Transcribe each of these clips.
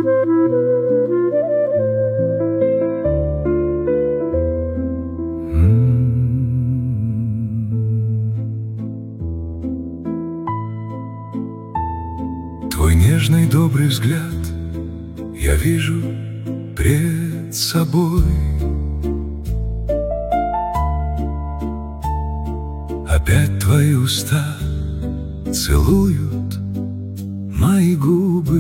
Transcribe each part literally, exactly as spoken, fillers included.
Твой нежный добрый взгляд я вижу пред собой. Опять твои уста целуют мои губы.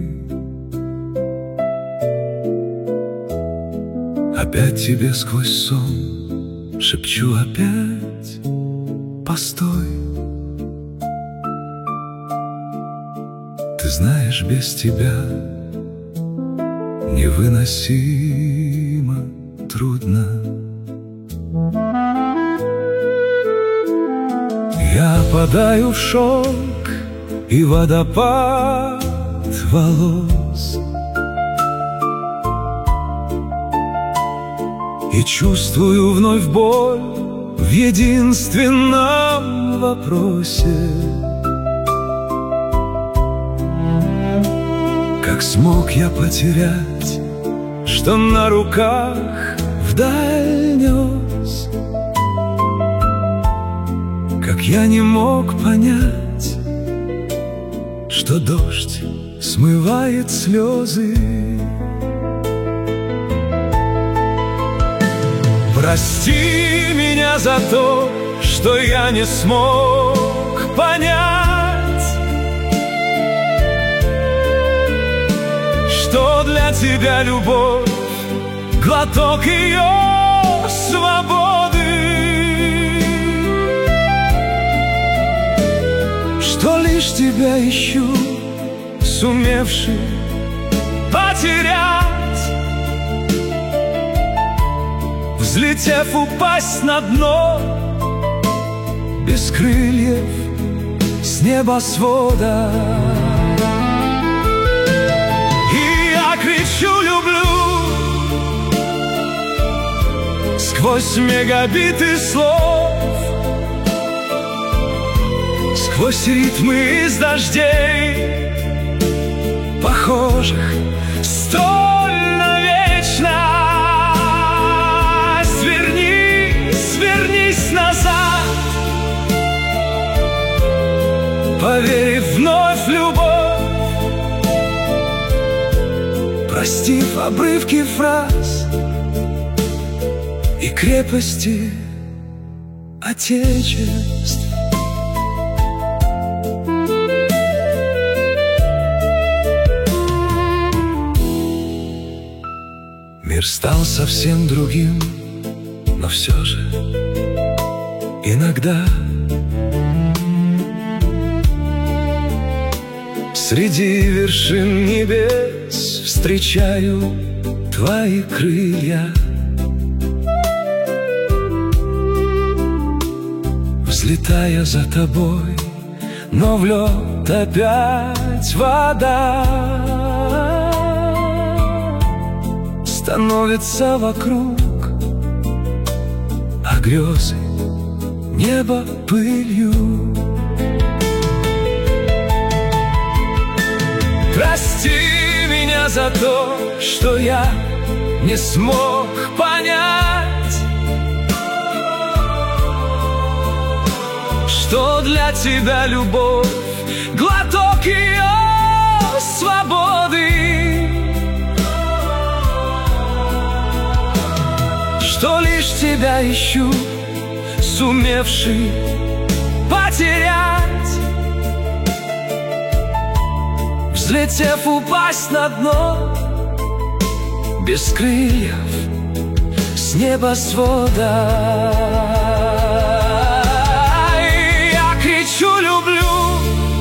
Опять тебе сквозь сон шепчу опять: постой. Ты знаешь, без тебя невыносимо трудно. Я опадаю в шелк и водопад волос, и чувствую вновь боль в единственном вопросе: как смог я потерять, что на руках вдаль нес? Как я не мог понять, что дождь смывает слезы? Прости меня за то, что я не смог понять, что для тебя любовь — глоток ее свободы, что лишь тебя ищу, сумевший потерять, взлетев упасть на дно, без крыльев с небосвода. Кричу люблю сквозь мегабиты слов, сквозь ритмы из дождей, похожих столь навечно. Свернись, свернись назад, поверив вновь в любовь, простив обрывки фраз и крепости отечеств. Мир стал совсем другим, но все же иногда среди вершин небес встречаю твои крылья. Взлетая за тобой, но в лед опять вода. Становится вокруг, а грезы небо пылью. Прости меня за то, что я не смог понять, что для тебя любовь — глоток ее свободы, что лишь тебя ищу, сумевший потерять, взлетев упасть на дно, без крыльев с небосвода. Я кричу люблю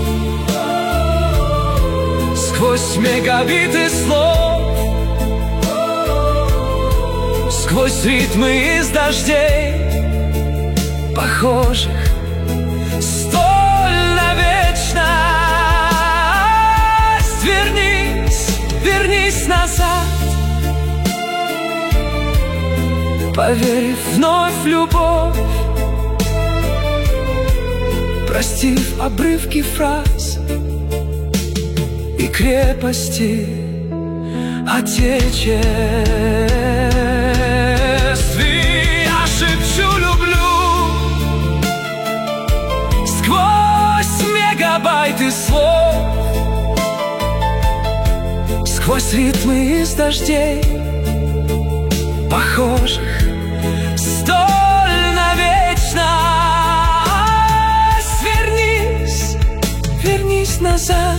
сквозь мегабиты слов, сквозь ритмы из дождей, похожих столь навечно. Вернись, вернись назад, поверив вновь в любовь, простив обрывки фраз и крепости отечестве. Я шепчу люблю сквозь мегабайты слов, сквозь ритмы из дождей, похожих столь навечно. Свернись, вернись назад,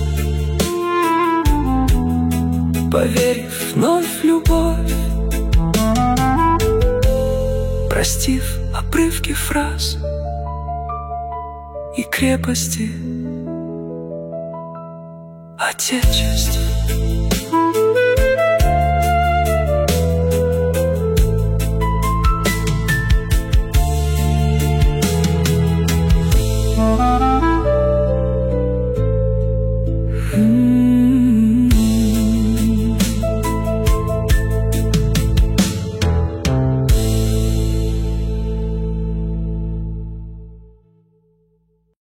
поверив вновь в любовь, простив обрывки фраз и крепости отечества.